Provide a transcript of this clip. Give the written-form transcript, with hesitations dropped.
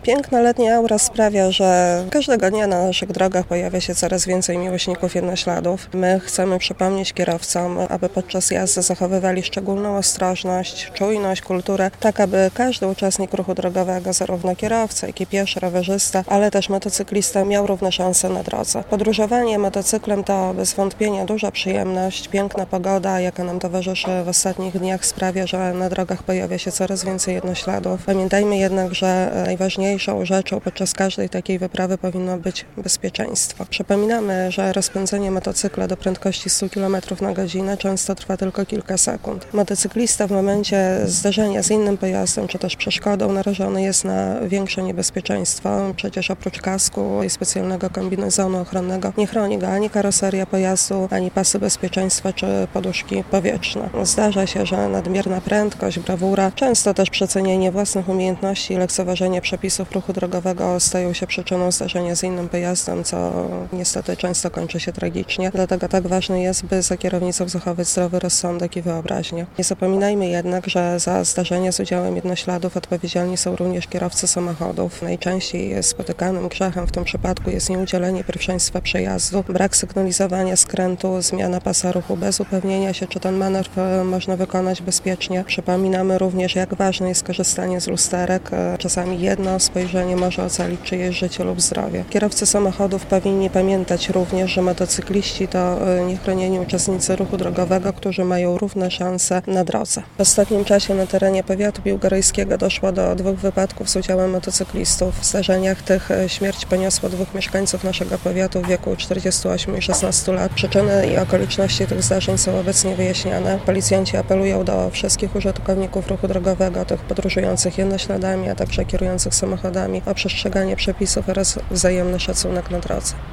Piękna letnia aura sprawia, że każdego dnia na naszych drogach pojawia się coraz więcej miłośników jednośladów. My chcemy przypomnieć kierowcom, aby podczas jazdy zachowywali szczególną ostrożność, czujność, kulturę, tak aby każdy uczestnik ruchu drogowego, zarówno kierowca, jak i pieszy, rowerzysta, ale też motocyklista miał równe szanse na drodze. Podróżowanie motocyklem to bez wątpienia duża przyjemność, piękna pogoda, jaka nam towarzyszy w ostatnich dniach, sprawia, że na drogach pojawia się coraz więcej jednośladów. Pamiętajmy jednak, że najważniejszą rzeczą podczas każdej takiej wyprawy powinno być bezpieczeństwo. Przypominamy, że rozpędzenie motocykla do prędkości 100 km na godzinę często trwa tylko kilka sekund. Motocyklista w momencie zderzenia z innym pojazdem czy też przeszkodą narażony jest na większe niebezpieczeństwo. Przecież oprócz kasku i specjalnego kombinezonu ochronnego nie chroni go ani karoseria pojazdu, ani pasy bezpieczeństwa czy poduszki powietrzne. Zdarza się, że nadmierna prędkość, brawura, często też przecenienie własnych umiejętności i lekceważenie przepisów ruchu drogowego stają się przyczyną zdarzenia z innym pojazdem, co niestety często kończy się tragicznie. Dlatego tak ważne jest, by za kierownicą zachować zdrowy rozsądek i wyobraźnię. Nie zapominajmy jednak, że za zdarzenia z udziałem jednośladów odpowiedzialni są również kierowcy samochodów. Najczęściej spotykanym grzechem w tym przypadku jest nieudzielenie pierwszeństwa przejazdu, brak sygnalizowania skrętu, zmiana pasa ruchu bez upewnienia się, czy ten manewr można wykonać bezpiecznie. Przypominamy również, jak ważne jest korzystanie z lusterek. Czasami jedno spojrzenie może ocalić czyjeś życie lub zdrowie. Kierowcy samochodów powinni pamiętać również, że motocykliści to niechronieni uczestnicy ruchu drogowego, którzy mają równe szanse na drodze. W ostatnim czasie na terenie powiatu biłgorajskiego doszło do 2 wypadków z udziałem motocyklistów. W zdarzeniach tych śmierć poniosło 2 mieszkańców naszego powiatu w wieku 48 i 16 lat. Przyczyny i okoliczności tych zdarzeń są obecnie wyjaśniane. Policjanci apelują do wszystkich użytkowników ruchu drogowego, tych podróżujących jednośladami, a także kierujących samochodami, o przestrzeganie przepisów oraz wzajemny szacunek na drodze.